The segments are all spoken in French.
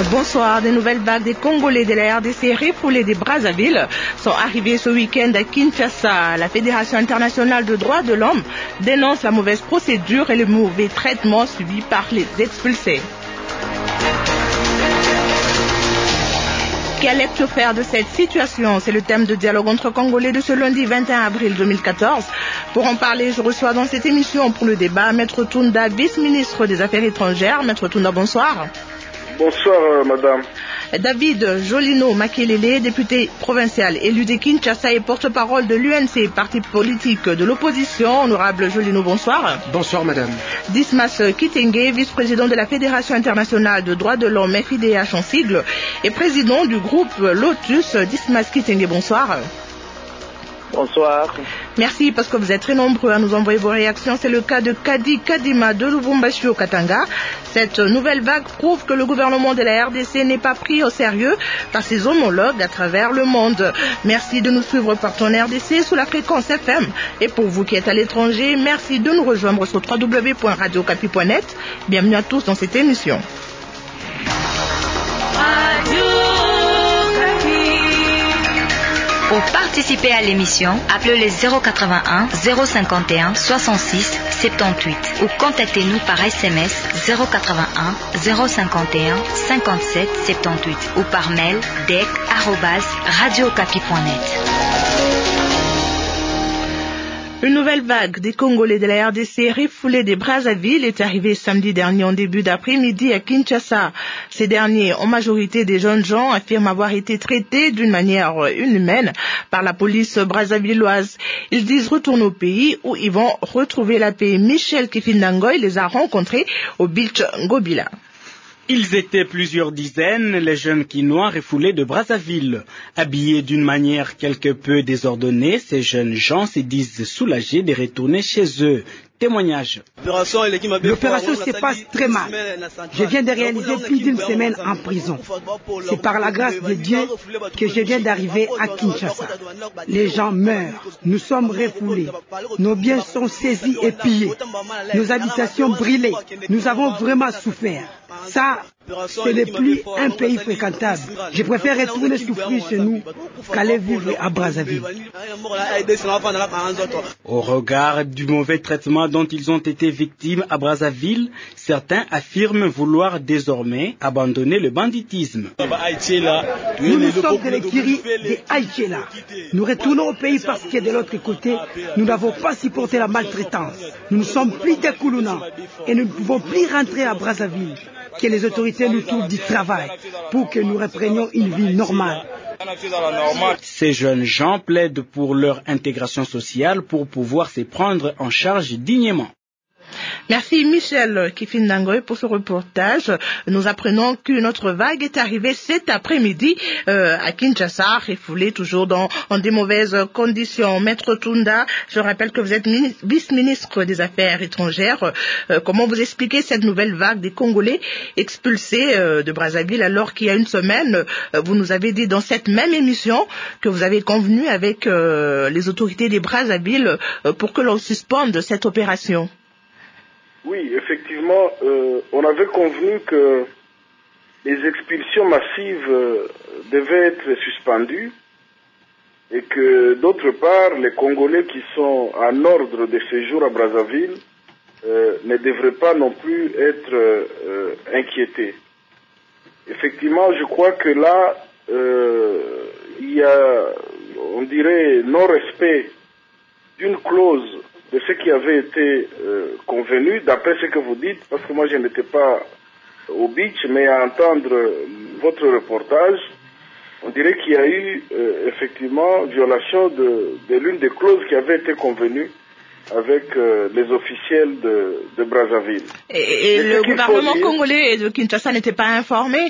Bonsoir. Des nouvelles vagues des Congolais de la RDC refoulés des Brazzaville sont arrivées ce week-end à Kinshasa. La Fédération internationale de droits de l'homme dénonce la mauvaise procédure et le mauvais traitement subi par les expulsés. Quelle lecture faire de cette situation? C'est le thème de dialogue entre Congolais de ce lundi 21 avril 2014. Pour en parler, je reçois dans cette émission pour le débat Maître Tunda, vice-ministre des Affaires étrangères. Maître Tunda, bonsoir. Bonsoir, madame. David Jolino Makelele, député provincial élu de Kinshasa et porte-parole de l'UNC, parti politique de l'opposition. Honorable Jolino, bonsoir. Bonsoir, madame. Dismas Kitenge, vice-président de la Fédération internationale de droits de l'homme, FIDH en sigle, et président du groupe Lotus. Dismas Kitenge, bonsoir. Bonsoir. Merci parce que vous êtes très nombreux à nous envoyer vos réactions. C'est le cas de Kadi Kadima de Lubumbashi au Katanga. Cette nouvelle vague prouve que le gouvernement de la RDC n'est pas pris au sérieux par ses homologues à travers le monde. Merci de nous suivre partout en RDC sous la fréquence FM. Et pour vous qui êtes à l'étranger, merci de nous rejoindre sur www.radiocapi.net. Bienvenue à tous dans cette émission. Pour participer à l'émission, appelez le 081 051 66 78 ou contactez-nous par SMS 081 051 57 78 ou par mail dec@radiocapi.net. Une nouvelle vague des Congolais de la RDC refoulés des Brazzaville est arrivée samedi dernier en début d'après-midi à Kinshasa. Ces derniers, en majorité des jeunes gens, affirment avoir été traités d'une manière inhumaine par la police brazzavilloise. Ils disent retourner au pays où ils vont retrouver la paix. Michel Kifindangoy les a rencontrés au Beach Ngobila. Ils étaient plusieurs dizaines, les jeunes Quinois refoulés de Brazzaville. Habillés d'une manière quelque peu désordonnée, ces jeunes gens se disent soulagés de retourner chez eux. Témoignage. L'opération se passe très mal. Je viens de réaliser plus d'une semaine en prison. C'est par la grâce de Dieu que je viens d'arriver à Kinshasa. Les gens meurent. Nous sommes refoulés. Nos biens sont saisis et pillés. Nos habitations brûlées. Nous avons vraiment souffert. Ça, ce n'est plus un pays fréquentable. Je préfère retourner souffrir chez nous qu'aller vivre à Brazzaville. Au regard du mauvais traitement dont ils ont été victimes à Brazzaville, certains affirment vouloir désormais abandonner le banditisme. Nous sommes de l'écurie de Haïtila. Nous retournons au pays parce que de l'autre côté, nous n'avons pas supporté la maltraitance. Nous ne sommes plus des Koulouna et nous ne pouvons plus rentrer à Brazzaville. Que les autorités nous trouvent du travail pour que nous reprenions une vie normale. Ces jeunes gens plaident pour leur intégration sociale pour pouvoir se prendre en charge dignement. Merci Michel Kifindangoy pour ce reportage. Nous apprenons qu'une autre vague est arrivée cet après-midi à Kinshasa, refoulée toujours dans des mauvaises conditions. Maître Tunda, je rappelle que vous êtes vice-ministre des Affaires étrangères. Comment vous expliquez cette nouvelle vague des Congolais expulsés de Brazzaville alors qu'il y a une semaine, vous nous avez dit dans cette même émission que vous avez convenu avec les autorités des Brazzaville pour que l'on suspende cette opération? Oui, effectivement, on avait convenu que les expulsions massives devaient être suspendues et que, d'autre part, les Congolais qui sont en ordre de séjour à Brazzaville ne devraient pas non plus être inquiétés. Effectivement, je crois que là, il y a, on dirait, non-respect d'une clause de ce qui avait été convenu, d'après ce que vous dites, parce que moi je n'étais pas au beach, mais à entendre votre reportage, on dirait qu'il y a eu effectivement violation de l'une des clauses qui avait été convenue avec les officiels de Brazzaville. Et le gouvernement congolais de Kinshasa n'était pas informé?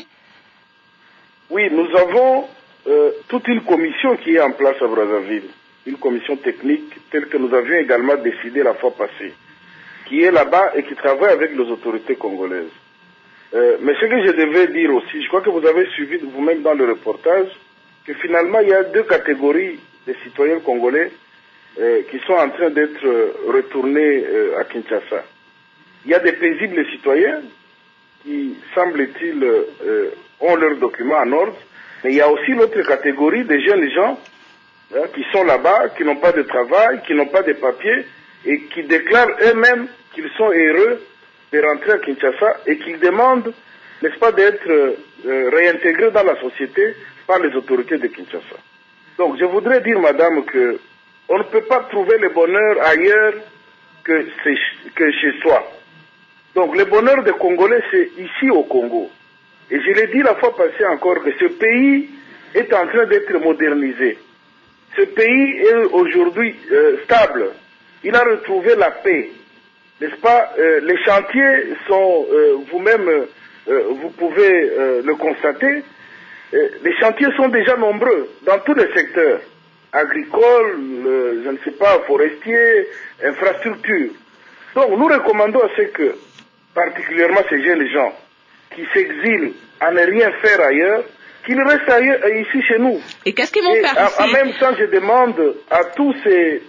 Oui, nous avons toute une commission qui est en place à Brazzaville. Une commission technique telle que nous avions également décidé la fois passée, qui est là-bas et qui travaille avec les autorités congolaises. Mais ce que je devais dire aussi, je crois que vous avez suivi vous-même dans le reportage, que finalement il y a deux catégories de citoyens congolais qui sont en train d'être retournés à Kinshasa. Il y a des paisibles citoyens qui, semble-t-il, ont leurs documents en ordre, mais il y a aussi l'autre catégorie des jeunes gens qui sont là-bas, qui n'ont pas de travail, qui n'ont pas de papiers, et qui déclarent eux-mêmes qu'ils sont heureux de rentrer à Kinshasa et qu'ils demandent, n'est-ce pas, d'être réintégrés dans la société par les autorités de Kinshasa. Donc je voudrais dire, madame, que on ne peut pas trouver le bonheur ailleurs que chez soi. Donc le bonheur des Congolais, c'est ici au Congo. Et je l'ai dit la fois passée encore que ce pays est en train d'être modernisé. Ce pays est aujourd'hui stable. Il a retrouvé la paix. N'est-ce pas? Les chantiers sont, vous-même, vous pouvez le constater, les chantiers sont déjà nombreux dans tous les secteurs. Agricoles, je ne sais pas, forestiers, infrastructures. Donc nous recommandons à ce que, particulièrement ces jeunes gens, qui s'exilent à ne rien faire ailleurs, qu'ils restent ailleurs, ici chez nous. Et qu'est-ce qu'ils vont faire ici? En même temps, je demande à tous ces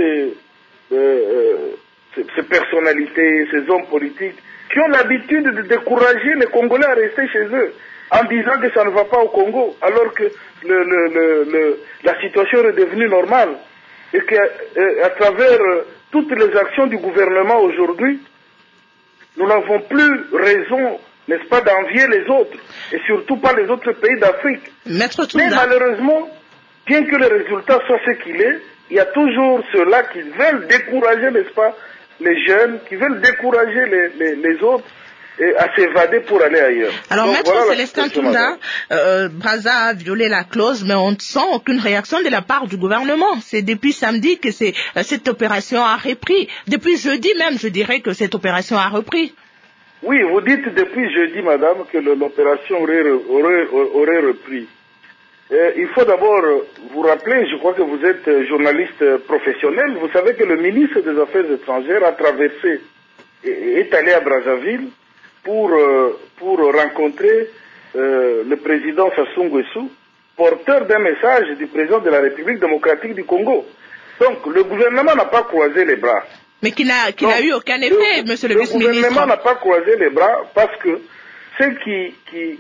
personnalités, ces hommes politiques, qui ont l'habitude de décourager les Congolais à rester chez eux, en disant que ça ne va pas au Congo, alors que la situation est devenue normale, et qu'à travers toutes les actions du gouvernement aujourd'hui, nous n'avons plus raison, n'est-ce pas, d'envier les autres, et surtout pas les autres pays d'Afrique. Mais malheureusement, bien que le résultat soit ce qu'il est, il y a toujours ceux-là qui veulent décourager, n'est-ce pas, les jeunes, qui veulent décourager les autres à s'évader pour aller ailleurs. Alors, donc, Maître voilà Célestin Tunda, Brazza a violé la clause, mais on ne sent aucune réaction de la part du gouvernement. C'est depuis samedi que cette opération a repris. Depuis jeudi même, je dirais que cette opération a repris. Oui, vous dites depuis jeudi, madame, que l'opération aurait repris. Il faut d'abord vous rappeler, je crois que vous êtes journaliste professionnel, vous savez que le ministre des Affaires étrangères a traversé et est allé à Brazzaville pour rencontrer le président Sassou Nguesso, porteur d'un message du président de la République démocratique du Congo. Donc le gouvernement n'a pas croisé les bras. Mais qui n'a eu aucun effet, monsieur le vice-ministre. Le gouvernement n'a pas croisé les bras parce que ceux qui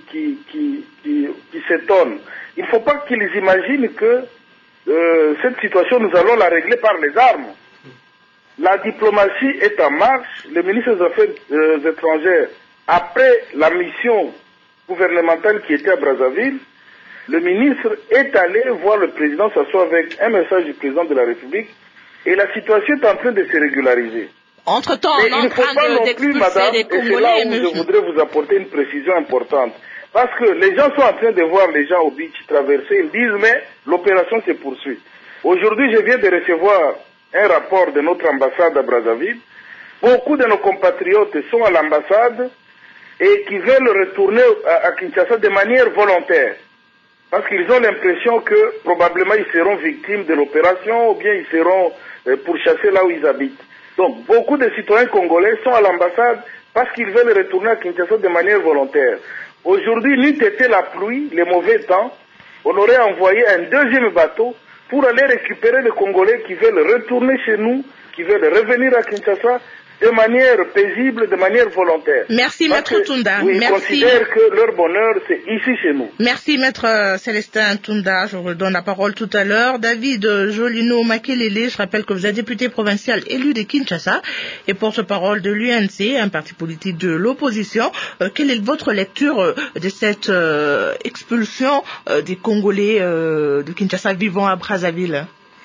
s'étonnent, il ne faut pas qu'ils imaginent que cette situation, nous allons la régler par les armes. La diplomatie est en marche. Le ministre des Affaires étrangères, après la mission gouvernementale qui était à Brazzaville, le ministre est allé voir le président s'asseoir avec un message du président de la République et la situation est en train de se régulariser. Entre-temps, on est en train d'expulser des Congolais. C'est là où je voudrais vous apporter une précision importante. Parce que les gens sont en train de voir les gens au beach traverser, ils disent mais l'opération se poursuit. Aujourd'hui, je viens de recevoir un rapport de notre ambassade à Brazzaville. Beaucoup de nos compatriotes sont à l'ambassade et qui veulent retourner à Kinshasa de manière volontaire. Parce qu'ils ont l'impression que probablement ils seront victimes de l'opération ou bien ils seront pourchassés là où ils habitent. Donc beaucoup de citoyens congolais sont à l'ambassade parce qu'ils veulent retourner à Kinshasa de manière volontaire. Aujourd'hui, n'eût été la pluie, les mauvais temps, on aurait envoyé un deuxième bateau pour aller récupérer les Congolais qui veulent retourner chez nous, qui veulent revenir à Kinshasa de manière paisible, de manière volontaire. Merci, Maître Tunda. Oui, ils considèrent que leur bonheur, c'est ici chez nous. Merci, Maître Célestin Tunda. Je vous donne la parole tout à l'heure. David Jolino Makelele, je rappelle que vous êtes député provincial élu de Kinshasa et porte-parole de l'UNC, un parti politique de l'opposition. Quelle est votre lecture de cette expulsion des Congolais de Kinshasa vivant à Brazzaville?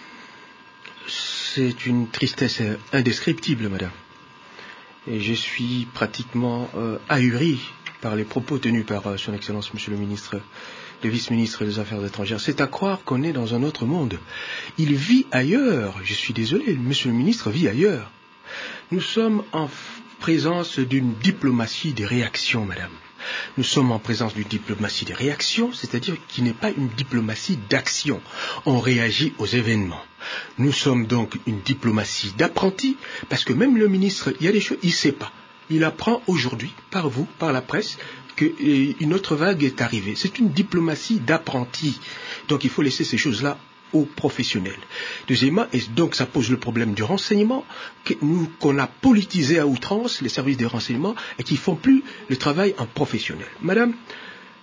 C'est une tristesse indescriptible, madame. Et je suis pratiquement ahuri par les propos tenus par son Excellence, Monsieur le Ministre, le Vice-ministre des Affaires étrangères. C'est à croire qu'on est dans un autre monde. Il vit ailleurs. Je suis désolé, Monsieur le Ministre vit ailleurs. Nous sommes en présence d'une diplomatie des réactions, madame. Nous sommes en présence d'une diplomatie des réactions, c'est-à-dire qui n'est pas une diplomatie d'action. On réagit aux événements. Nous sommes donc une diplomatie d'apprentis, parce que même le ministre, il y a des choses, il ne sait pas. Il apprend aujourd'hui, par vous, par la presse, qu'une autre vague est arrivée. C'est une diplomatie d'apprentis. Donc il faut laisser ces choses-là aux professionnels. Deuxièmement, et donc ça pose le problème du renseignement, qu'on a politisé à outrance, les services des renseignements, et qui ne font plus le travail en professionnel. Madame,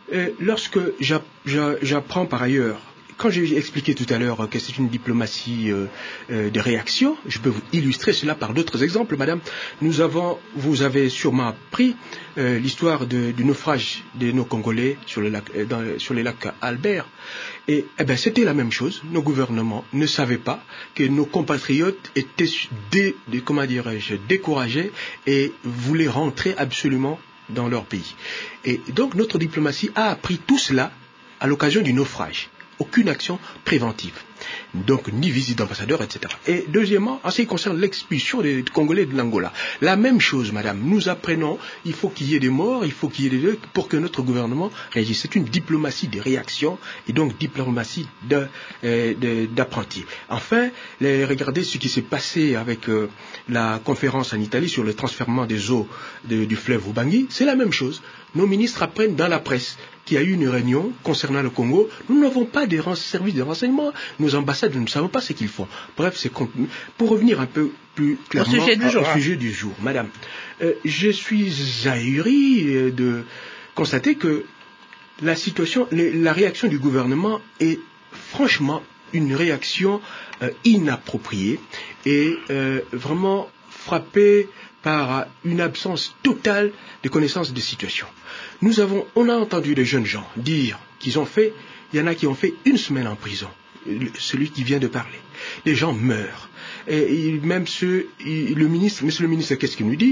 Lorsque j'apprends par ailleurs, quand j'ai expliqué tout à l'heure que c'est une diplomatie de réaction, je peux vous illustrer cela par d'autres exemples, madame. Vous avez sûrement appris l'histoire du naufrage de nos Congolais sur les lacs Albert. Et c'était la même chose. Nos gouvernements ne savaient pas que nos compatriotes étaient découragés et voulaient rentrer absolument dans leur pays. Et donc notre diplomatie a appris tout cela à l'occasion du naufrage. Aucune action préventive. Donc, ni visite d'ambassadeur, etc. Et deuxièmement, en ce qui concerne l'expulsion des Congolais de l'Angola, la même chose, madame. Nous apprenons, il faut qu'il y ait des morts, il faut qu'il y ait des deuils pour que notre gouvernement réagisse. C'est une diplomatie de réaction et donc diplomatie d'apprenti. Enfin, regardez ce qui s'est passé avec la conférence en Italie sur le transfèrement des eaux du fleuve Ubangi. C'est la même chose. Nos ministres apprennent dans la presse qu'il y a eu une réunion concernant le Congo. Nous n'avons pas de services de renseignement. Nos ambassades, nous ne savons pas ce qu'ils font. Bref, c'est pour revenir un peu plus clairement au sujet du jour. Madame, je suis ahuri de constater que la situation, la réaction du gouvernement est franchement une réaction inappropriée et vraiment frappée par une absence totale de connaissance de situation. On a entendu des jeunes gens dire il y en a qui ont fait 1 semaine en prison. Celui qui vient de parler. Les gens meurent. Et même monsieur le ministre, qu'est-ce qu'il nous dit?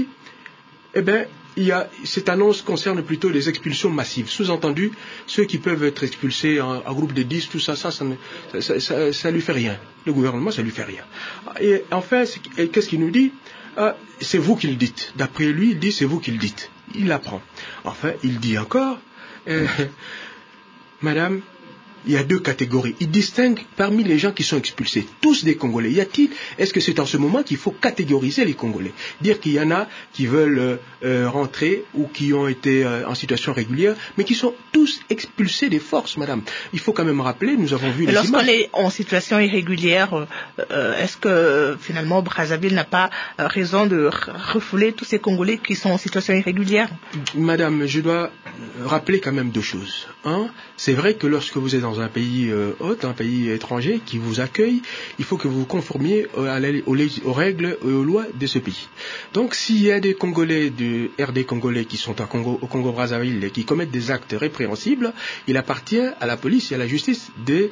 Cette annonce concerne plutôt les expulsions massives. Sous-entendu, ceux qui peuvent être expulsés en groupe de 10, tout ça lui fait rien. Le gouvernement, ça lui fait rien. Et enfin, qu'est-ce qu'il nous dit? C'est vous qui le dites. D'après lui, il dit c'est vous qui le dites. Il apprend. Enfin, il dit encore, madame, il y a 2 catégories. Il distingue parmi les gens qui sont expulsés, tous des Congolais. Est-ce que c'est en ce moment qu'il faut catégoriser les Congolais? Dire qu'il y en a qui veulent rentrer ou qui ont été en situation régulière, mais qui sont tous expulsés des forces, madame. Il faut quand même rappeler, nous avons vu les images. Lorsqu'on est en situation irrégulière, est-ce que finalement Brazzaville n'a pas raison de refouler tous ces Congolais qui sont en situation irrégulière? Madame, je dois rappeler quand même 2 choses. C'est vrai que lorsque vous êtes dans un pays hôte, un pays étranger qui vous accueille, il faut que vous vous conformiez aux règles et aux lois de ce pays. Donc s'il y a des Congolais, de RD Congolais qui sont au Congo-Brazzaville et qui commettent des actes répréhensibles, il appartient à la police et à la justice de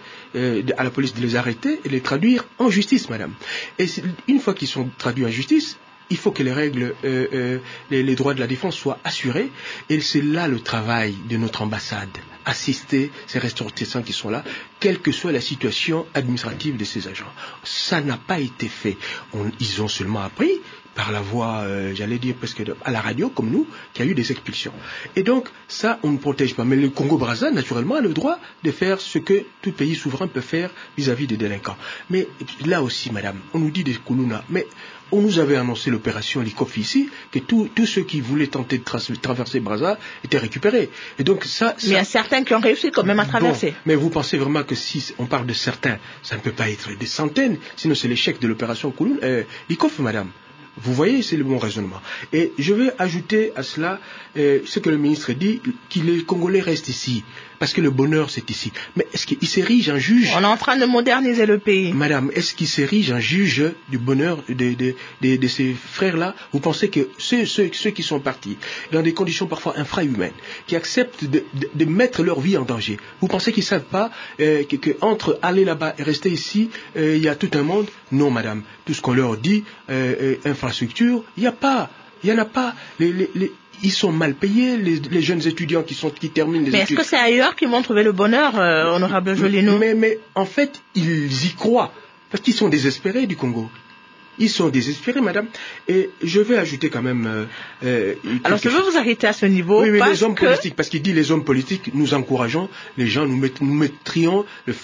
les arrêter et les traduire en justice, madame. Et une fois qu'ils sont traduits en justice, il faut que les règles, les droits de la défense soient assurés. Et c'est là le travail de notre ambassade. Assister ces ressortissants qui sont là, quelle que soit la situation administrative de ces agents. Ça n'a pas été fait. Ils ont seulement appris par la voie, j'allais dire presque à la radio, comme nous, qu'il y a eu des expulsions. Et donc, ça, on ne protège pas. Mais le Congo-Brazza, naturellement, a le droit de faire ce que tout pays souverain peut faire vis-à-vis des délinquants. Mais là aussi, madame, on nous dit des Koulouna, mais on nous avait annoncé l'opération Likof ici, que tous ceux qui voulaient tenter de traverser Brazza étaient récupérés. Et donc ça... Mais il y a certains qui ont réussi quand même à traverser. Bon, mais vous pensez vraiment que si on parle de certains, ça ne peut pas être des centaines, sinon c'est l'échec de l'opération Likof, madame. Vous voyez, c'est le bon raisonnement. Et je vais ajouter à cela ce que le ministre dit, que les Congolais restent ici, parce que le bonheur c'est ici. Mais est-ce qu'il s'érige en juge? On est en train de moderniser le pays. Madame, est-ce qu'il s'érige en juge du bonheur de ces frères-là? Vous pensez que ceux qui sont partis, dans des conditions parfois infrahumaines, qui acceptent de mettre leur vie en danger, vous pensez qu'ils ne savent pas qu'entre aller là-bas et rester ici, il y a tout un monde? Non, madame. Tout ce qu'on leur dit, infrastructure, il n'y en a pas. Ils sont mal payés, les jeunes étudiants qui terminent les études. Mais est-ce que c'est ailleurs qu'ils vont trouver le bonheur, honorable Jolineau? Mais en fait, ils y croient, parce qu'ils sont désespérés du Congo. Ils sont désespérés, madame. Et je vais ajouter quand même... Alors, je veux vous arrêter à ce niveau. Oui, les hommes politiques, parce qu'il dit les hommes politiques, nous encourageons les gens, nous mettrions le feu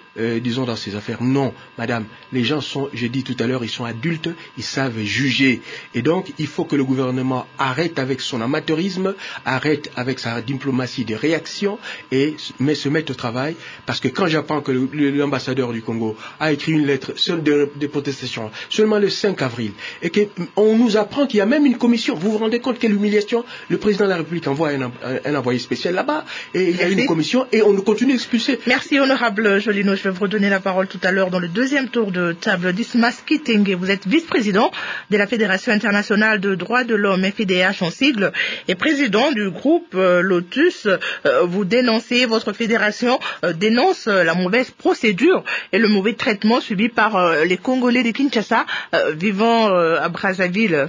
disons, dans ces affaires. Non, madame, les gens sont, j'ai dit tout à l'heure, ils sont adultes, ils savent juger. Et donc, il faut que le gouvernement arrête avec son amateurisme, arrête avec sa diplomatie de réaction mais se mette au travail. Parce que quand j'apprends que l'ambassadeur du Congo a écrit une lettre seule de protestation seulement le 5 avril, et qu'on nous apprend qu'il y a même une commission, vous vous rendez compte quelle humiliation? Le président de la République envoie un envoyé spécial là-bas, et il y a une commission, et on continue d'expulser. Merci, honorable Jolino. Je vais vous redonner la parole tout à l'heure dans le deuxième tour de table. Dismas Kitenge, vous êtes vice-président de la Fédération internationale de droits de l'homme, FIDH en sigle, et président du groupe Lotus. Vous dénoncez, votre fédération dénonce la mauvaise procédure et le mauvais traitement subi par les Congolais de Kinshasa vivant à Brazzaville.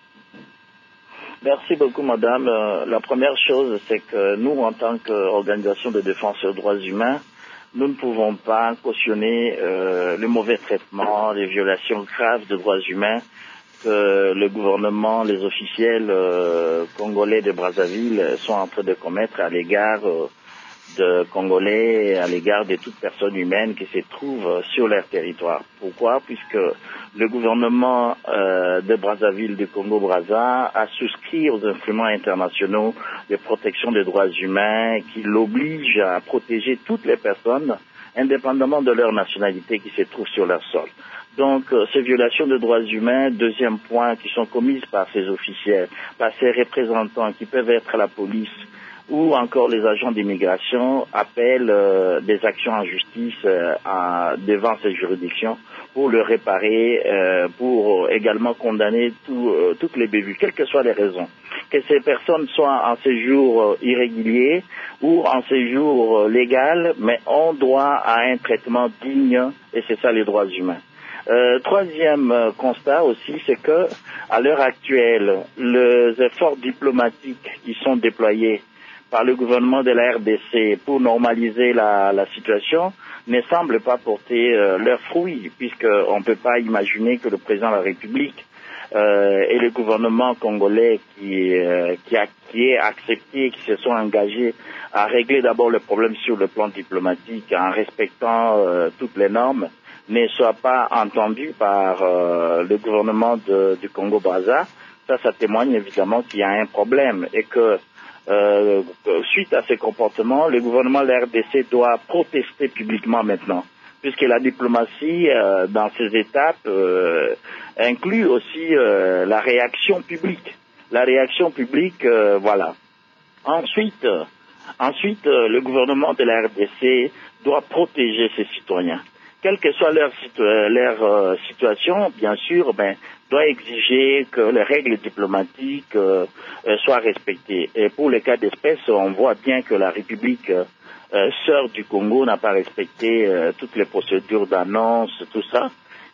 Merci beaucoup, madame. La première chose, c'est que nous, en tant qu'organisation de défense des droits humains, nous ne pouvons pas cautionner le mauvais traitement, les violations graves de droits humains que le gouvernement, les officiels congolais de Brazzaville sont en train de commettre à l'égard de Congolais, à l'égard de toute personne humaine qui se trouve sur leur territoire. Pourquoi? Puisque le gouvernement de Brazzaville, du Congo-Brazza, a souscrit aux instruments internationaux de protection des droits humains qui l'obligent à protéger toutes les personnes, indépendamment de leur nationalité, qui se trouvent sur leur sol. Donc, ces violations de droits humains, deuxième point, qui sont commises par ces officiels, par ces représentants qui peuvent être la police ou encore les agents d'immigration, appellent des actions en justice devant ces juridictions pour le réparer, pour également condamner toutes les bévues, quelles que soient les raisons. Que ces personnes soient en séjour irrégulier ou en séjour légal, mais on doit à un traitement digne, et c'est ça les droits humains. Troisième constat aussi, c'est que à l'heure actuelle, les efforts diplomatiques qui sont déployés par le gouvernement de la RDC pour normaliser la situation ne semblent pas porter leurs fruits, puisqu'on ne peut pas imaginer que le président de la République et le gouvernement congolais qui est accepté, qui se sont engagés à régler d'abord le problème sur le plan diplomatique en respectant toutes les normes, ne soit pas entendu par le gouvernement du Congo-Brazza. Ça témoigne évidemment qu'il y a un problème et que suite à ces comportements, le gouvernement de la RDC doit protester publiquement maintenant, puisque la diplomatie dans ces étapes inclut aussi la réaction publique. La réaction publique, voilà. Ensuite, le gouvernement de la RDC doit protéger ses citoyens. Quelle que soit leur situation, bien sûr, doit exiger que les règles diplomatiques soient respectées. Et pour les cas d'espèce, on voit bien que la République sœur du Congo n'a pas respecté toutes les procédures d'annonce, tout ça.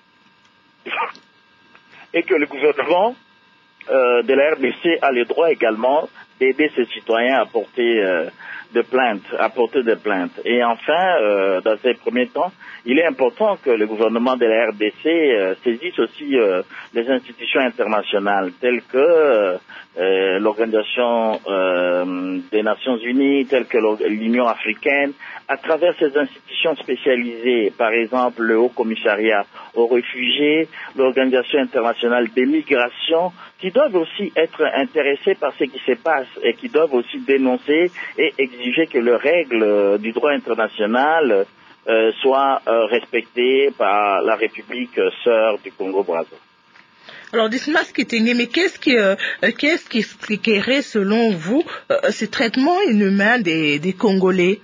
Et que le gouvernement de la RDC a le droit également d'aider ses citoyens à porter des plaintes. Et enfin, dans ces premiers temps, il est important que le gouvernement de la RDC saisisse aussi les institutions internationales telles que l'Organisation des Nations Unies, telles que l'Union africaine, à travers ces institutions spécialisées, par exemple le Haut Commissariat aux réfugiés, l'Organisation internationale des migrations, qui doivent aussi être intéressés par ce qui se passe et qui doivent aussi dénoncer et exiger que les règles du droit international soient respectées par la République sœur du Congo-Brazza. Alors, Dismas Kitenge, mais qu'est-ce qui expliquerait, selon vous, ce traitement inhumain des Congolais?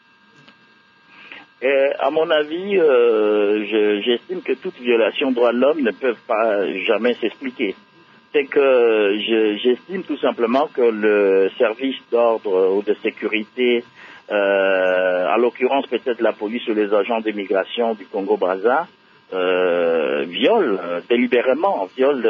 À mon avis, j'estime que toute violation des droits de l'homme ne peut pas jamais s'expliquer. C'est que j'estime tout simplement que le service d'ordre ou de sécurité, à l'occurrence peut-être la police ou les agents d'immigration du Congo-Brazza, viole délibérément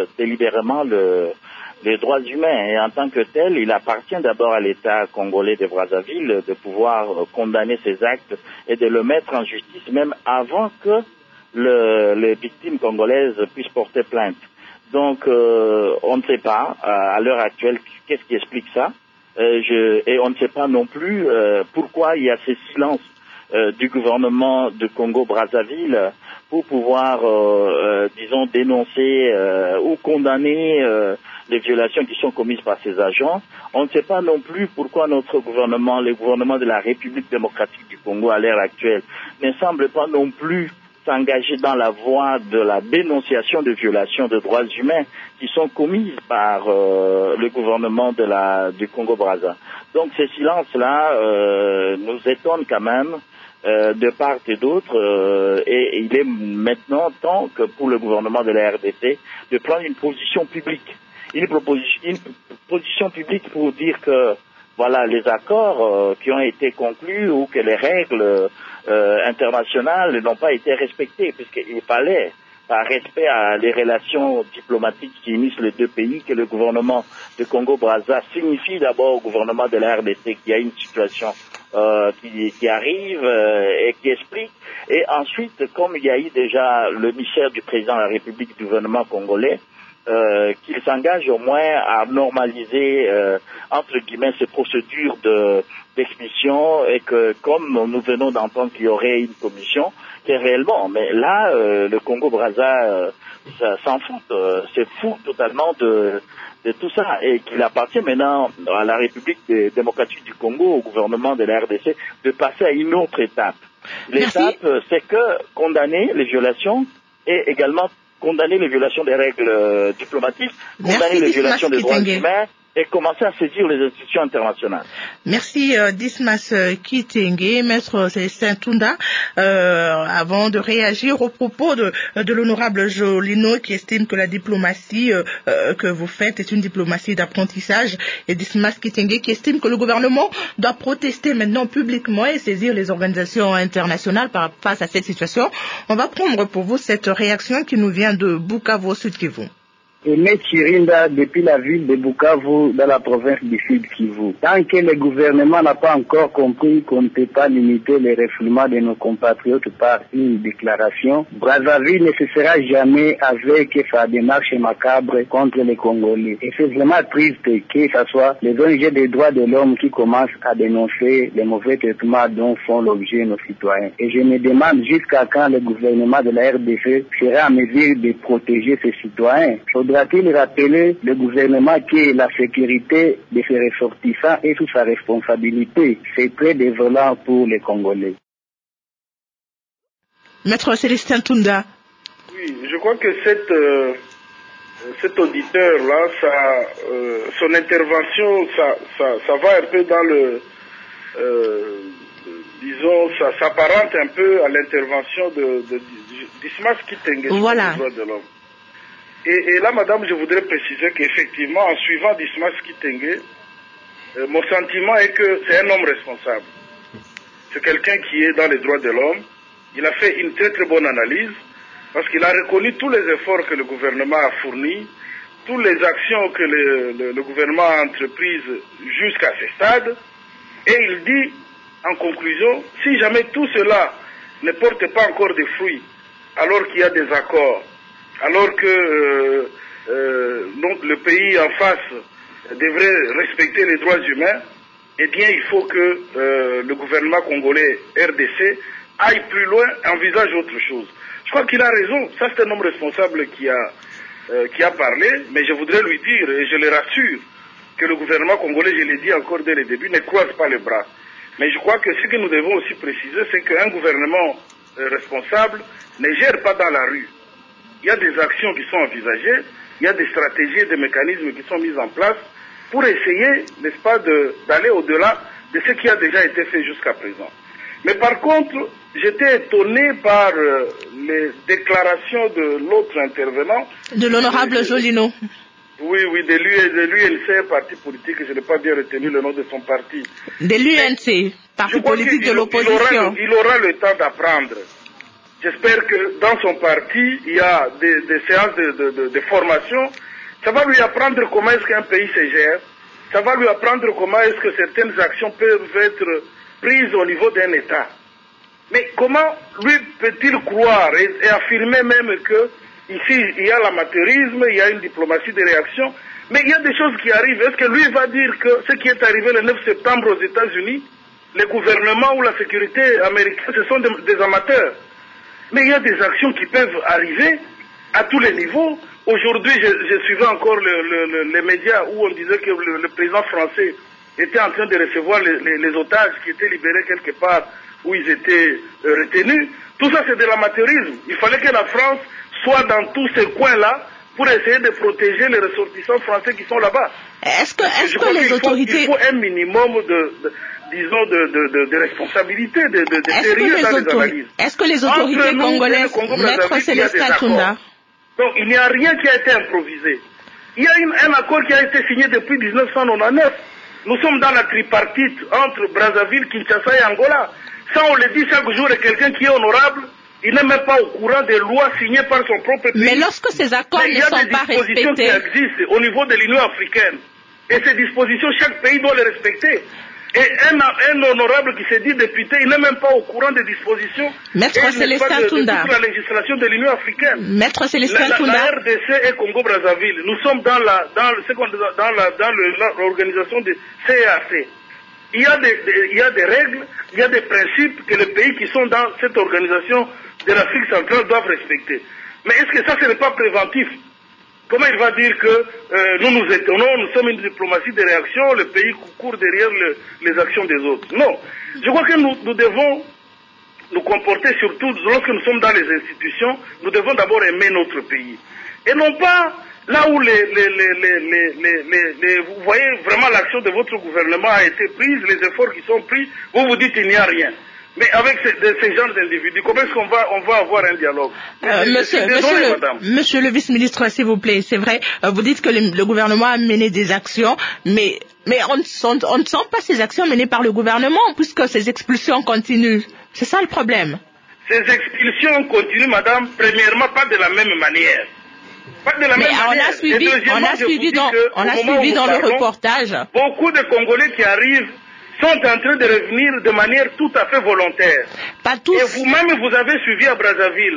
les droits humains. Et en tant que tel, il appartient d'abord à l'État congolais de Brazzaville de pouvoir condamner ces actes et de le mettre en justice même avant que les victimes congolaises puissent porter plainte. Donc, on ne sait pas, à l'heure actuelle, qu'est-ce qui explique ça. Et on ne sait pas non plus pourquoi il y a ces silences du gouvernement de Congo-Brazzaville pour pouvoir, disons, dénoncer ou condamner les violations qui sont commises par ces agents. On ne sait pas non plus pourquoi notre gouvernement, le gouvernement de la République démocratique du Congo à l'heure actuelle, ne semble pas non plus s'engager dans la voie de la dénonciation de violations de droits humains qui sont commises par le gouvernement du Congo-Brazza. Donc ces silences-là nous étonnent quand même de part et d'autre, et il est maintenant temps que pour le gouvernement de la RDC de prendre une position publique. Une position publique pour dire que voilà les accords qui ont été conclus ou que les règles internationales n'ont pas été respectées, puisqu'il fallait, par respect à les relations diplomatiques qui unissent les deux pays, que le gouvernement de Congo-Brazza signifie d'abord au gouvernement de la RDC qu'il y a une situation qui arrive et qui explique. Et ensuite, comme il y a eu déjà le émissaire du président de la République du gouvernement congolais, qu'il s'engage au moins à normaliser entre guillemets ces procédures d'expulsion, et que comme nous venons d'entendre qu'il y aurait une commission, c'est réellement, mais là le Congo-Brazza s'en fout, c'est fou totalement de tout ça, et qu'il appartient maintenant à la République démocratique du Congo, au gouvernement de la RDC, de passer à une autre étape. L'étape, c'est que condamner les violations et également condamner les violations des règles diplomatiques, condamner les violations des droits humains et commencer à saisir les institutions internationales. Merci Dismas Kitenge. Maître Célestin Tunda, avant de réagir aux propos de l'honorable Jolino qui estime que la diplomatie que vous faites est une diplomatie d'apprentissage, et Dismas Kitenge qui estime que le gouvernement doit protester maintenant publiquement et saisir les organisations internationales face à cette situation. On va prendre pour vous cette réaction qui nous vient de Bukavu, Sud Kivu. Aimé Chirinda, depuis la ville de Bukavu, dans la province du Sud Kivu. Tant que le gouvernement n'a pas encore compris qu'on ne peut pas limiter les refoulements de nos compatriotes par une déclaration, Brazzaville ne se sera jamais avec sa démarche macabre contre les Congolais. Et c'est vraiment triste que ce soit les ONG des droits de l'homme qui commencent à dénoncer les mauvais traitements dont font l'objet nos citoyens. Et je me demande jusqu'à quand le gouvernement de la RDC sera en mesure de protéger ses citoyens. Faudra-t-il rappeler le gouvernement que la sécurité de ses ressortissants est sous sa responsabilité? C'est très désolant pour les Congolais. Maître Célestin Tunda. Oui, je crois que cet auditeur-là, son intervention, ça va un peu dans le... disons, ça s'apparente un peu à l'intervention de Dismas Kitenge sur les droits de l'homme. Et là, madame, je voudrais préciser qu'effectivement, en suivant Dismas Kitenge, mon sentiment est que c'est un homme responsable. C'est quelqu'un qui est dans les droits de l'homme. Il a fait une très très bonne analyse, parce qu'il a reconnu tous les efforts que le gouvernement a fournis, toutes les actions que le gouvernement a entreprises jusqu'à ce stade. Et il dit, en conclusion, si jamais tout cela ne porte pas encore de fruits, alors qu'il y a des accords, alors que donc le pays en face devrait respecter les droits humains, eh bien il faut que le gouvernement congolais RDC aille plus loin, envisage autre chose. Je crois qu'il a raison, ça c'est un homme responsable qui a parlé, mais je voudrais lui dire, et je le rassure, que le gouvernement congolais, je l'ai dit encore dès le début, ne croise pas les bras. Mais je crois que ce que nous devons aussi préciser, c'est qu'un gouvernement responsable ne gère pas dans la rue. Il y a des actions qui sont envisagées, il y a des stratégies, des mécanismes qui sont mis en place pour essayer, n'est-ce pas, d'aller au-delà de ce qui a déjà été fait jusqu'à présent. Mais par contre, j'étais étonné par les déclarations de l'autre intervenant. De l'honorable Jolino. Oui, de l'UNC, parti politique, je n'ai pas bien retenu le nom de son parti. De l'UNC, parti politique de l'opposition. Il aura le temps d'apprendre. J'espère que dans son parti, il y a des séances de formation. Ça va lui apprendre comment est-ce qu'un pays se gère. Ça va lui apprendre comment est-ce que certaines actions peuvent être prises au niveau d'un État. Mais comment lui peut-il croire et affirmer même que ici il y a l'amateurisme, il y a une diplomatie de réaction, mais il y a des choses qui arrivent. Est-ce que lui va dire que ce qui est arrivé le 9 septembre aux États-Unis, les gouvernements ou la sécurité américaine, ce sont des amateurs. Mais il y a des actions qui peuvent arriver à tous les niveaux. Aujourd'hui, je suivais encore les médias où on disait que le président français était en train de recevoir les otages qui étaient libérés quelque part où ils étaient retenus. Tout ça, c'est de l'amateurisme. Il fallait que la France soit dans tous ces coins-là pour essayer de protéger les ressortissants français qui sont là-bas. Est-ce que les autorités... Il faut un minimum de responsabilité, de sérieux dans les analyses. Est-ce que les autorités congolaises, Maître Célestin Tunda... Donc, il n'y a rien qui a été improvisé. Il y a un accord qui a été signé depuis 1999. Nous sommes dans la tripartite entre Brazzaville, Kinshasa et Angola. Ça, on le dit chaque jour, et quelqu'un qui est honorable, il n'est même pas au courant des lois signées par son propre pays. Mais lorsque ces accords ne sont pas respectés... Il y a des dispositions qui existent au niveau de l'Union africaine. Et ces dispositions, chaque pays doit les respecter. Et un honorable qui s'est dit député, il n'est même pas au courant des dispositions. Maître Célestin Tunda. De toute la législation de l'Union africaine. Maître Célestin Tunda. La RDC et Congo-Brazzaville. Nous sommes dans l'organisation de CEAC. Il y a des règles, il y a des principes que les pays qui sont dans cette organisation de l'Afrique centrale doivent respecter. Mais est-ce que ça, ce n'est pas préventif? Comment il va dire que nous étonnons, nous sommes une diplomatie de réaction, le pays court derrière les actions des autres? Non. Je crois que nous devons nous comporter, surtout lorsque nous sommes dans les institutions, nous devons d'abord aimer notre pays. Et non pas là où vous voyez vraiment l'action de votre gouvernement a été prise, les efforts qui sont pris, vous vous dites qu'il n'y a rien. Mais avec ces genres d'individus, comment est-ce qu'on va avoir un dialogue? Monsieur le vice-ministre, s'il vous plaît, c'est vrai, vous dites que le gouvernement a mené des actions, mais on ne sent pas ces actions menées par le gouvernement, puisque ces expulsions continuent. C'est ça le problème. Ces expulsions continuent, madame, premièrement, pas de la même manière. Pas de la même manière. On a suivi dans le reportage. Beaucoup de Congolais qui arrivent sont en train de revenir de manière tout à fait volontaire. Pas tous. Et vous-même, vous avez suivi à Brazzaville,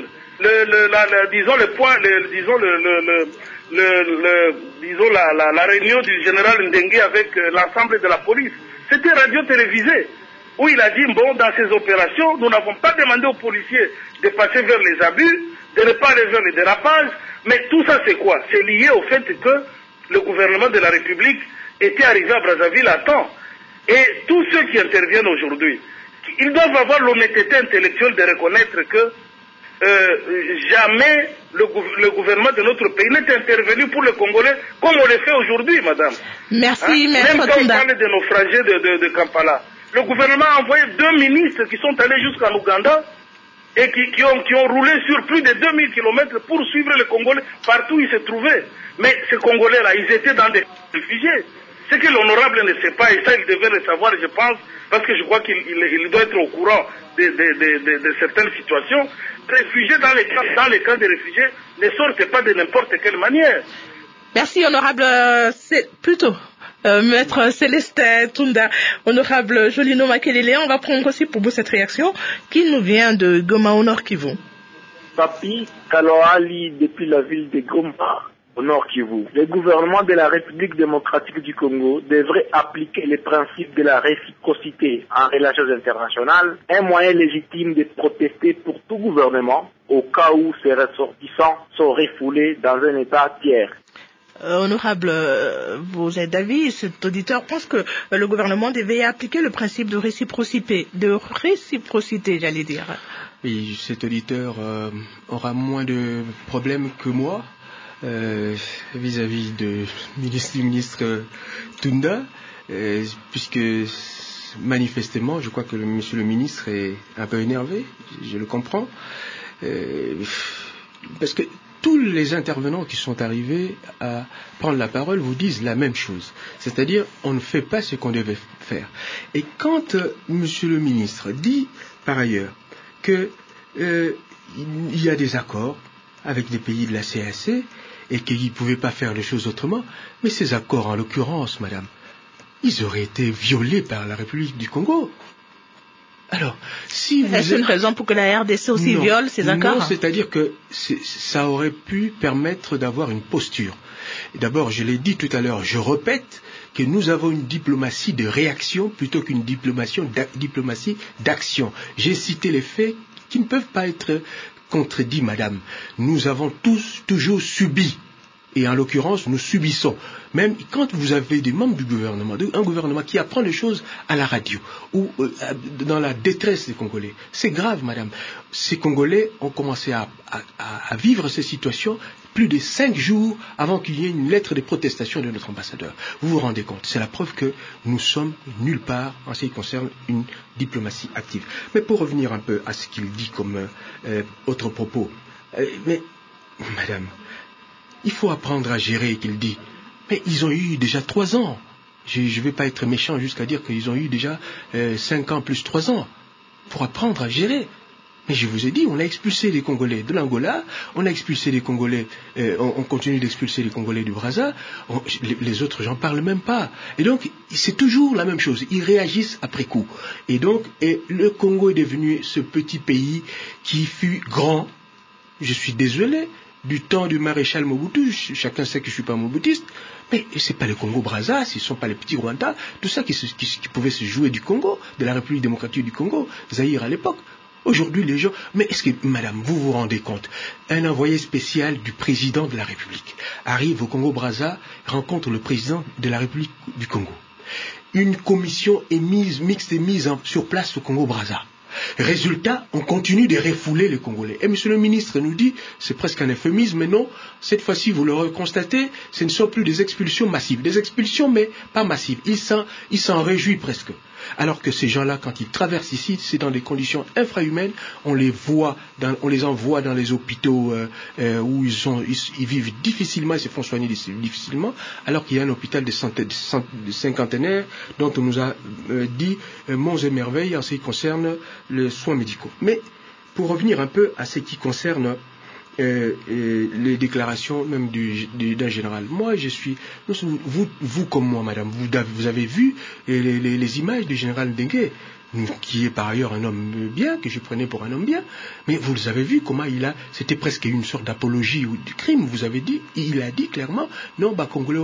la réunion du général Ndengue avec l'ensemble de la police. C'était radio-télévisé, où il a dit, bon, dans ces opérations, nous n'avons pas demandé aux policiers de passer vers les abus, de ne pas aller vers les dérapages, mais tout ça c'est quoi? C'est lié au fait que le gouvernement de la République était arrivé à Brazzaville à temps. Et tous ceux qui interviennent aujourd'hui, ils doivent avoir l'honnêteté intellectuelle de reconnaître que jamais le gouvernement de notre pays n'est intervenu pour les Congolais comme on le fait aujourd'hui, madame. Merci, Maître Tunda. Même quand on parle de naufragés de Kampala, le gouvernement a envoyé 2 ministres qui sont allés jusqu'en Ouganda et qui ont roulé sur plus de 2000 km pour suivre les Congolais partout où ils se trouvaient. Mais ces Congolais-là, ils étaient dans des réfugiés. Ce que l'honorable ne sait pas, et ça il devait le savoir, je pense, parce que je crois qu'il doit être au courant de certaines situations. Réfugiés, dans les cas de réfugiés, ne sortent pas de n'importe quelle manière. Merci, honorable, Maître Célestin Tunda, honorable Jolino Makelele. On va prendre aussi pour vous cette réaction qui nous vient de Goma au Nord Kivu. Papi Kaloali, depuis la ville de Goma, au Nord Kivu. Le gouvernement de la République démocratique du Congo devrait appliquer les principes de la réciprocité en relations internationales, un moyen légitime de protester pour tout gouvernement au cas où ses ressortissants sont refoulés dans un État tiers. Honorable, vous êtes d'avis, cet auditeur pense que le gouvernement devait appliquer le principe de réciprocité, j'allais dire. Oui, cet auditeur aura moins de problèmes que moi vis-à-vis du ministre Tunda, puisque manifestement, je crois que monsieur le ministre est un peu énervé, je le comprends, parce que tous les intervenants qui sont arrivés à prendre la parole vous disent la même chose, c'est-à-dire on ne fait pas ce qu'on devait faire. Et quand monsieur le ministre dit par ailleurs que il y a des accords avec des pays de la CAC et qu'ils ne pouvaient pas faire les choses autrement, mais ces accords en l'occurrence, madame, ils auraient été violés par la République du Congo. Alors, si vous... Est-ce une raison pour que la RDC aussi viole ces accords? Non, c'est-à-dire que ça aurait pu permettre d'avoir une posture. D'abord, je l'ai dit tout à l'heure, je répète que nous avons une diplomatie de réaction plutôt qu'une diplomatie d'action. J'ai cité les faits qui ne peuvent pas être contredits, madame. Nous avons tous toujours subi. Et en l'occurrence, nous subissons. Même quand vous avez des membres du gouvernement, un gouvernement qui apprend les choses à la radio ou dans la détresse des Congolais, c'est grave, madame. Ces Congolais ont commencé à vivre ces situations plus de 5 jours avant qu'il y ait une lettre de protestation de notre ambassadeur. Vous vous rendez compte, c'est la preuve que nous sommes nulle part en ce qui concerne une diplomatie active. Mais pour revenir un peu à ce qu'il dit comme autre propos, mais madame, il faut apprendre à gérer, qu'il dit. Mais ils ont eu déjà 3 ans. Je ne vais pas être méchant jusqu'à dire qu'ils ont eu déjà 5 ans plus 3 ans pour apprendre à gérer. Mais je vous ai dit, on a expulsé les Congolais de l'Angola, on a expulsé les Congolais, on continue d'expulser les Congolais du Brazza, les autres, j'en parle même pas. Et donc, c'est toujours la même chose, ils réagissent après coup. Et donc, le Congo est devenu ce petit pays qui fut grand, je suis désolé, du temps du maréchal Mobutu, chacun sait que je ne suis pas mobutiste, mais ce n'est pas le Congo-Brazza, ce ne sont pas les petits Rwandais, tout ça qui pouvait se jouer du Congo, de la République démocratique du Congo, Zaïre à l'époque. Aujourd'hui, les gens... Mais est-ce que, madame, vous vous rendez compte, un envoyé spécial du président de la République arrive au Congo-Brazza, rencontre le président de la République du Congo. Une commission mixte est mise sur place au Congo-Brazza. Résultat, on continue de refouler les Congolais. Et monsieur le ministre nous dit, c'est presque un euphémisme, mais non, cette fois-ci, vous l'aurez constaté, ce ne sont plus des expulsions massives. Des expulsions, mais pas massives. Il s'en réjouit presque. Alors que ces gens-là, quand ils traversent ici, c'est dans des conditions infrahumaines, on les envoie dans les hôpitaux où ils vivent difficilement, ils se font soigner difficilement, alors qu'il y a un hôpital de cinquantenaires dont on nous a dit monts et merveilles en ce qui concerne les soins médicaux. Mais pour revenir un peu à ce qui concerne les déclarations même d'un général. Moi, vous comme moi, madame, vous avez vu les images du général Ndengue, qui est par ailleurs un homme bien, que je prenais pour un homme bien, mais vous avez vu comment c'était presque une sorte d'apologie du crime, vous avez dit, il a dit clairement, non, Congolais,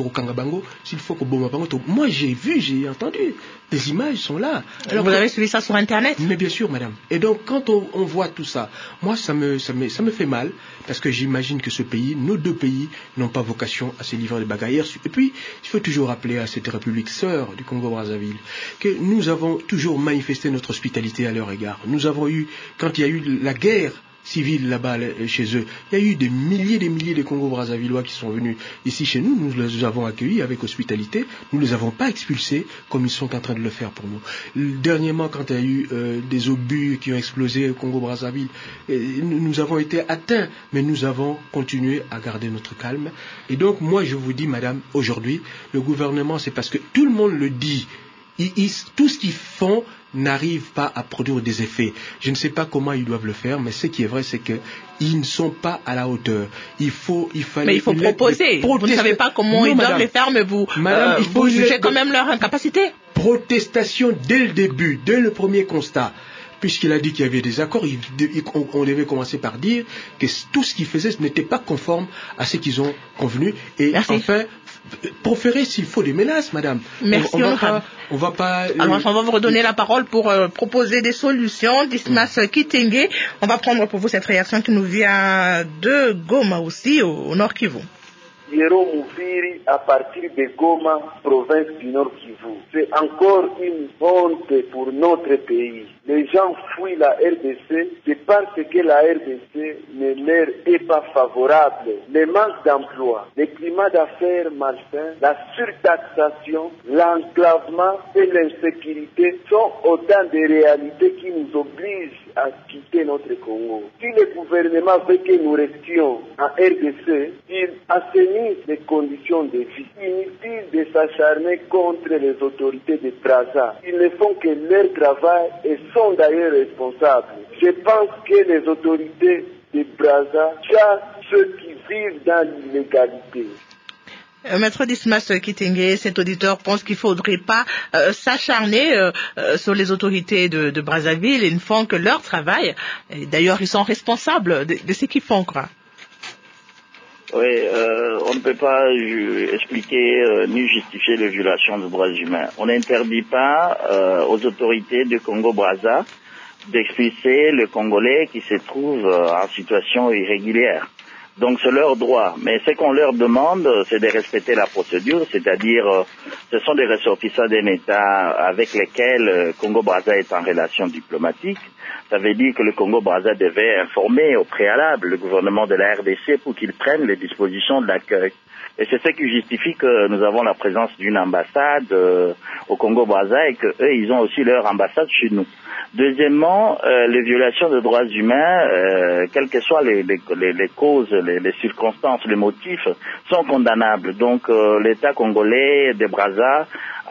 s'il faut que moi j'ai vu, j'ai entendu, les images sont là. Alors, vous avez suivi ça sur Internet? Mais bien sûr, madame. Et donc, quand on voit tout ça, moi, ça me fait mal, parce que j'imagine que nos 2 pays, n'ont pas vocation à se livrer des bagarres. Et puis, il faut toujours rappeler à cette république sœur du Congo-Brazzaville que nous avons toujours manifesté notre hospitalité à leur égard. Nous avons eu, quand il y a eu la guerre civile là-bas chez eux, il y a eu des milliers de Congo-Brazzavillois qui sont venus ici chez nous, nous les avons accueillis avec hospitalité, nous ne les avons pas expulsés comme ils sont en train de le faire pour nous. Dernièrement, quand il y a eu des obus qui ont explosé au Congo-Brazzaville, nous avons été atteints, mais nous avons continué à garder notre calme. Et donc, moi, je vous dis, madame, aujourd'hui, le gouvernement, c'est parce que tout le monde le dit, tout ce qu'ils font n'arrive pas à produire des effets. Je ne sais pas comment ils doivent le faire, mais ce qui est vrai, c'est qu'ils ne sont pas à la hauteur. Mais il faut proposer. Vous ne savez pas comment ils doivent le faire, mais vous jugez quand même leur incapacité. Protestation dès le début, dès le premier constat. Puisqu'il a dit qu'il y avait des accords, on devait commencer par dire que tout ce qu'ils faisaient n'était pas conforme à ce qu'ils ont convenu. Et merci. Enfin, proférer s'il faut des menaces, madame. Merci, on va pas. Alors, on va vous redonner la parole pour proposer des solutions. Dismas Kitenge, on va prendre pour vous cette réaction qui nous vient de Goma aussi, au Nord Kivu. Yero Mouviri à partir de Goma, province du Nord Kivu. C'est encore une honte pour notre pays. Les gens fuient la RDC, c'est parce que la RDC ne leur est pas favorable. Le manque d'emploi, le climat d'affaires malsain, la surtaxation, l'enclavement et l'insécurité sont autant de réalités qui nous obligent à quitter notre Congo. Si le gouvernement veut que nous restions en RDC, il assainit les conditions de vie. Inutile de s'acharner contre les autorités de Brazza. Ils ne font que leur travail et sont d'ailleurs responsables. Je pense que les autorités de Brazza chassent ceux qui vivent dans l'illégalité. Maître Dismas Kitenge, cet auditeur pense qu'il ne faudrait pas s'acharner sur les autorités de Brazzaville. Ils ne font que leur travail. Et d'ailleurs, ils sont responsables de ce qu'ils font, quoi. Oui, on ne peut pas expliquer ni justifier les violations des droits humains. On n'interdit pas aux autorités du Congo-Brazza d'expulser le Congolais qui se trouve en situation irrégulière. Donc c'est leur droit. Mais ce qu'on leur demande, c'est de respecter la procédure, c'est-à-dire ce sont des ressortissants d'un État avec lesquels Congo-Brazza est en relation diplomatique. Ça veut dire que le Congo-Brazza devait informer au préalable le gouvernement de la RDC pour qu'il prenne les dispositions de l'accueil. Et c'est ce qui justifie que nous avons la présence d'une ambassade au Congo-Brazza et qu'eux, ils ont aussi leur ambassade chez nous. Deuxièmement, les violations de droits humains, quelles que soient les causes, les circonstances, les motifs, sont condamnables. Donc l'État congolais de Brazza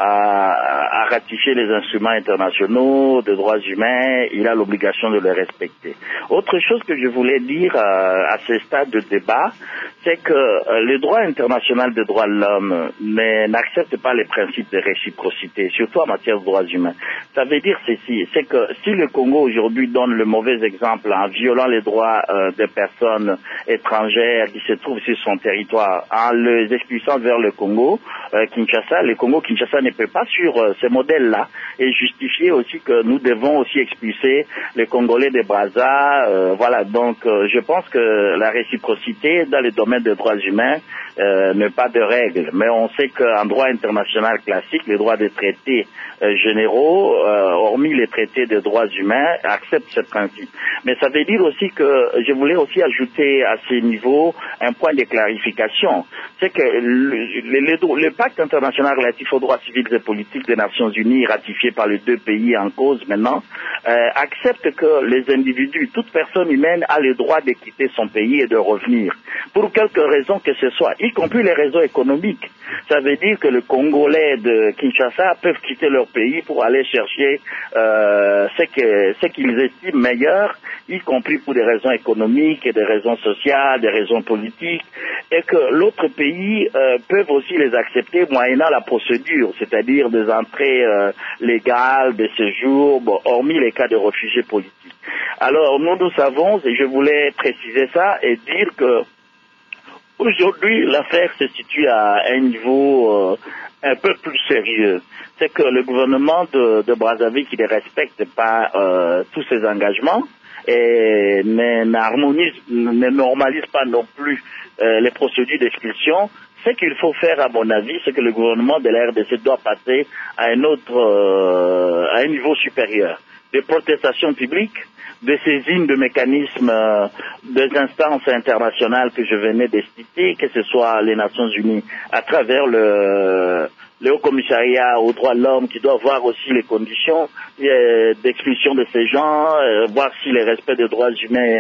a ratifié les instruments internationaux de droits humains, il a l'obligation de les respecter. Autre chose que je voulais dire à ce stade de débat, c'est que le droit international des droits de l'homme n'accepte pas les principes de réciprocité, surtout en matière de droits humains. Ça veut dire ceci, c'est que si le Congo aujourd'hui donne le mauvais exemple en violant les droits des personnes étrangères qui se trouvent sur son territoire, en les expulsant vers le Congo, Kinshasa, le Congo-Kinshasa ne peut pas sur ce modèle-là et justifier aussi que nous devons aussi expulser les Congolais de Brazza. Voilà, donc je pense que la réciprocité dans le domaine des droits humains n'est pas de règle. Mais on sait qu'en droit international classique, les droits des traités généraux, hormis les traités de droits humains, acceptent ce principe. Mais ça veut dire aussi que je voulais aussi ajouter à ce niveau un point de clarification. C'est que le pacte international relatif aux droits civils et politiques des Nations Unies, ratifié par les deux pays en cause maintenant, accepte que les individus, toute personne humaine a le droit de quitter son pays et de revenir, pour quelque raison que ce soit, y compris les raisons économiques. Ça veut dire que les Congolais de Kinshasa peuvent quitter leur pays pour aller chercher ce qu'ils estiment meilleur, y compris pour des raisons économiques et des raisons sociales, des raisons politiques, et que l'autre pays peuvent aussi les accepter moyennant la procédure, c'est-à-dire des entrées légales, des séjours, hormis les cas de réfugiés politiques. Alors nous savons, et je voulais préciser ça et dire que aujourd'hui l'affaire se situe à un niveau un peu plus sérieux. C'est que le gouvernement de Brazzaville qui ne respecte pas tous ses engagements et ne normalise pas non plus les procédures d'expulsion. Ce qu'il faut faire, à mon avis, c'est que le gouvernement de la RDC doit passer à à un niveau supérieur. Des protestations publiques, des saisines de mécanismes des instances internationales que je venais de citer, que ce soit les Nations Unies, à travers le Haut Commissariat aux droits de l'homme qui doit voir aussi les conditions d'expulsion de ces gens, voir si le respect des droits humains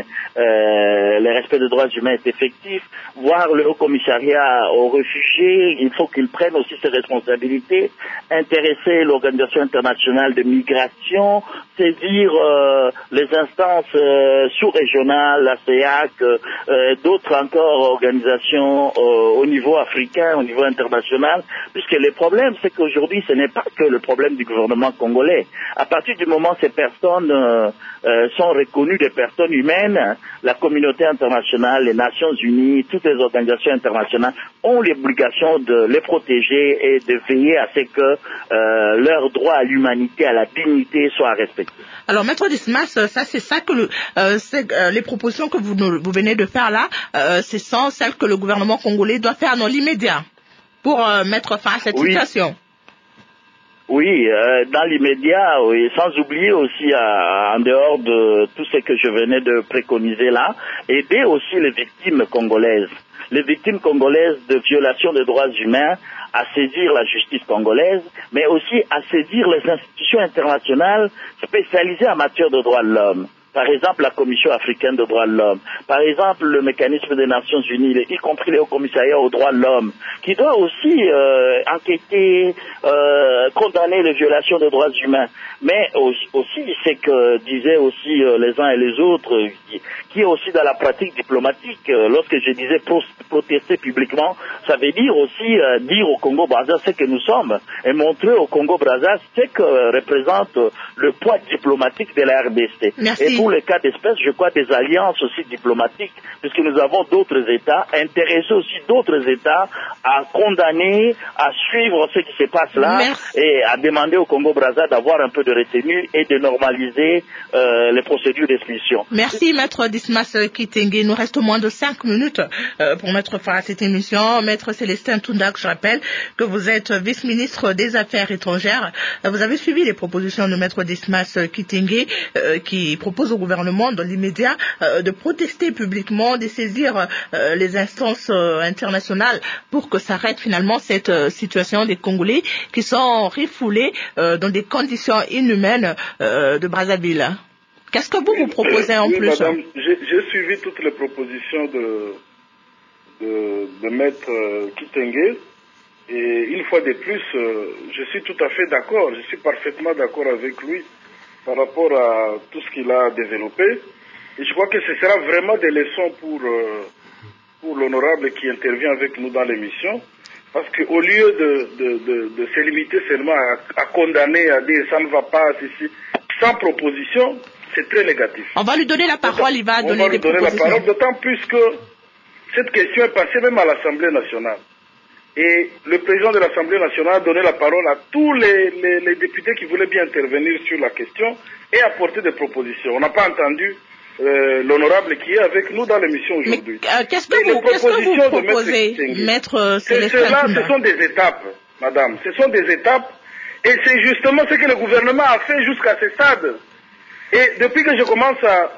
est effectif, voir le Haut Commissariat aux réfugiés, il faut qu'il prenne aussi ses responsabilités, intéresser l'Organisation internationale de migration, saisir les instances sous-régionales, la CEAC, d'autres encore organisations au niveau africain, au niveau international, puisque le problème, c'est qu'aujourd'hui, ce n'est pas que le problème du gouvernement congolais. À partir du moment où ces personnes sont reconnues des personnes humaines, la communauté internationale, les Nations Unies, toutes les organisations internationales ont l'obligation de les protéger et de veiller à ce que leur droit à l'humanité, à la dignité soient respectés. Alors, Maître Dismas, ça c'est ça que les propositions que vous venez de faire là, ce sont celles que le gouvernement congolais doit faire dans l'immédiat pour mettre fin à cette situation. Oui, dans l'immédiat, oui, sans oublier aussi, en dehors de tout ce que je venais de préconiser là, aider aussi les victimes congolaises de violations des droits humains à saisir la justice congolaise, mais aussi à saisir les institutions internationales spécialisées en matière de droits de l'homme. Par exemple, la Commission africaine des droits de l'homme. Par exemple, le mécanisme des Nations Unies, y compris le Haut Commissariat aux droits de l'homme, qui doit aussi enquêter, condamner les violations des droits humains. Mais aussi, c'est que disaient aussi les uns et les autres, qui est aussi dans la pratique diplomatique, lorsque je disais protester publiquement, ça veut dire aussi dire au Congo-Brazza ce que nous sommes, et montrer au Congo-Brazza ce que représente le poids diplomatique de la RDC. Merci. pour les cas d'espèce, je crois, des alliances aussi diplomatiques, puisque nous avons d'autres États, intéresser aussi d'autres États à condamner, à suivre ce qui se passe là, et à demander au Congo-Brazza d'avoir un peu de retenue et de normaliser les procédures d'expulsion. Merci, Maître Dismas Kitenge. Il nous reste moins de 5 minutes pour mettre fin à cette émission. Maître Célestin Tunda, je rappelle que vous êtes vice-ministre des Affaires étrangères. Vous avez suivi les propositions de Maître Dismas Kitenge qui propose au gouvernement dans l'immédiat de protester publiquement, de saisir les instances internationales pour que s'arrête finalement cette situation des Congolais qui sont refoulés dans des conditions inhumaines de Brazzaville. Qu'est-ce que vous proposez en plus? Madame, j'ai suivi toutes les propositions de Maître Kitenge et une fois de plus, je suis tout à fait d'accord, je suis parfaitement d'accord avec lui par rapport à tout ce qu'il a développé. Et je crois que ce sera vraiment des leçons pour l'honorable qui intervient avec nous dans l'émission. Parce qu'au lieu de se limiter seulement à condamner, à dire ça ne va pas, ceci, sans proposition, c'est très négatif. On va lui donner la parole, il va donner des propositions. On va lui donner la parole, d'autant plus que cette question est passée même à l'Assemblée nationale. Et le président de l'Assemblée nationale a donné la parole à tous les députés qui voulaient bien intervenir sur la question et apporter des propositions. On n'a pas entendu l'honorable qui est avec nous dans l'émission aujourd'hui. Qu'est-ce que vous proposez, Maître Célestin? Ce sont des étapes, madame. Ce sont des étapes et c'est justement ce que le gouvernement a fait jusqu'à ce stade. Et depuis que je commence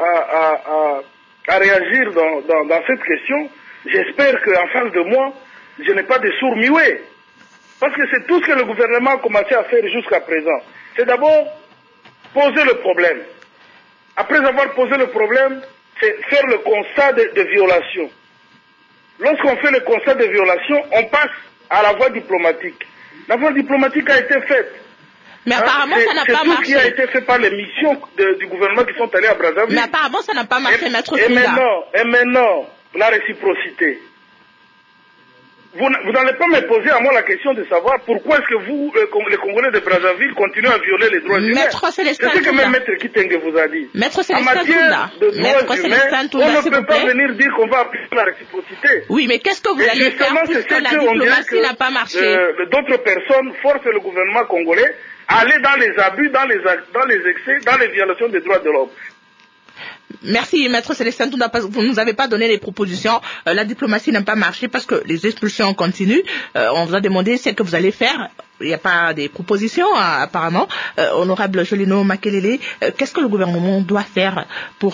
à réagir dans cette question, j'espère qu'en face de moi, je n'ai pas de sourds muets. Parce que c'est tout ce que le gouvernement a commencé à faire jusqu'à présent. C'est d'abord poser le problème. Après avoir posé le problème, c'est faire le constat de violation. Lorsqu'on fait le constat de violation, on passe à la voie diplomatique. La voie diplomatique a été faite. Mais apparemment, ça n'a pas marché. C'est tout ce qui a été fait par les missions du gouvernement qui sont allées à Brazzaville. Mais apparemment, ça n'a pas marché, Maître Tunda. Et maintenant, la réciprocité. Vous n'allez pas me poser à moi la question de savoir pourquoi est-ce que vous, les Congolais de Brazzaville, continuez à violer les droits humains. C'est ce que même Maître Kitenge vous a dit. Maître Célestin Tunda, on ne peut pas venir dire qu'on va appliquer la réciprocité. Oui, mais qu'est-ce que vous allez faire puisque la diplomatie n'a pas marché? D'autres personnes forcent le gouvernement congolais à aller dans les abus, dans les excès, dans les violations des droits de l'homme. Merci, Maître Célestin. Vous ne nous avez pas donné les propositions. La diplomatie n'a pas marché parce que les expulsions continuent. On vous a demandé ce que vous allez faire. Il n'y a pas des propositions, apparemment. Honorable Jolino Makelele, qu'est-ce que le gouvernement doit faire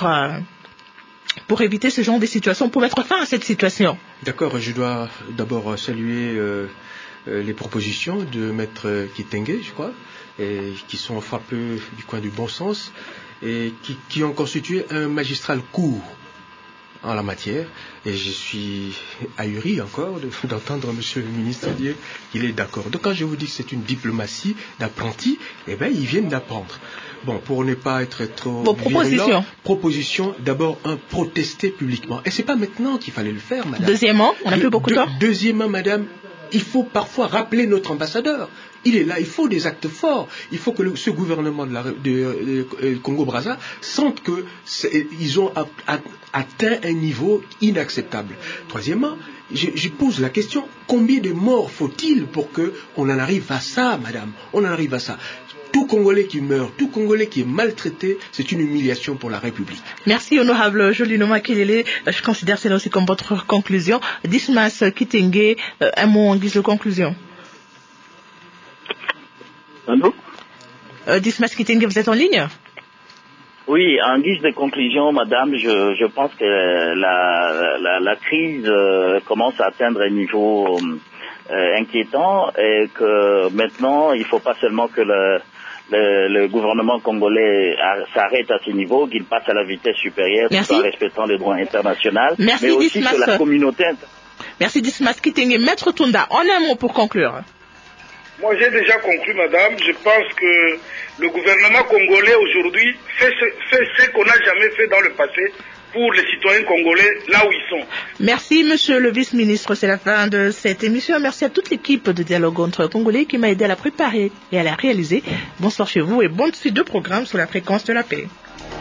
pour éviter ce genre de situation, pour mettre fin à cette situation? D'accord, je dois d'abord saluer les propositions de Maître Kitenge, je crois, et qui sont frappées du coin du bon sens et qui ont constitué un magistral court en la matière. Et je suis ahuri encore d'entendre Monsieur le ministre dire qu'il est d'accord. Donc quand je vous dis que c'est une diplomatie d'apprentis, eh bien ils viennent d'apprendre. Bon, pour ne pas être trop virulent, proposition, d'abord protester publiquement. Et c'est pas maintenant qu'il fallait le faire, madame. Deuxièmement, on n'a plus beaucoup de temps. Deuxièmement, madame, il faut parfois rappeler notre ambassadeur. Il est là, il faut des actes forts. Il faut que ce gouvernement de Congo-Brazza sente qu'ils ont atteint un niveau inacceptable. Troisièmement, je pose la question, combien de morts faut-il pour qu'on en arrive à ça, madame? On en arrive à ça. Tout Congolais qui meurt, tout Congolais qui est maltraité, c'est une humiliation pour la République. Merci, honorable Jolino Makelele. Je considère cela aussi comme votre conclusion. Dismas Kitenge, un mot en guise de conclusion. Allô? Dismas Kitenge, vous êtes en ligne? Oui, en guise de conclusion, madame, je pense que la crise commence à atteindre un niveau inquiétant et que maintenant, il ne faut pas seulement que le gouvernement congolais s'arrête à ce niveau, qu'il passe à la vitesse supérieure tout en respectant le droit international, mais aussi que la communauté... Merci Dismas Kitenge. Maître Tunda, en un mot pour conclure. Moi, j'ai déjà conclu, madame. Je pense que le gouvernement congolais aujourd'hui fait ce qu'on n'a jamais fait dans le passé pour les citoyens congolais là où ils sont. Merci, monsieur le vice-ministre. C'est la fin de cette émission. Merci à toute l'équipe de Dialogue entre Congolais qui m'a aidé à la préparer et à la réaliser. Bonsoir chez vous et bonne suite de programme sur la fréquence de la paix.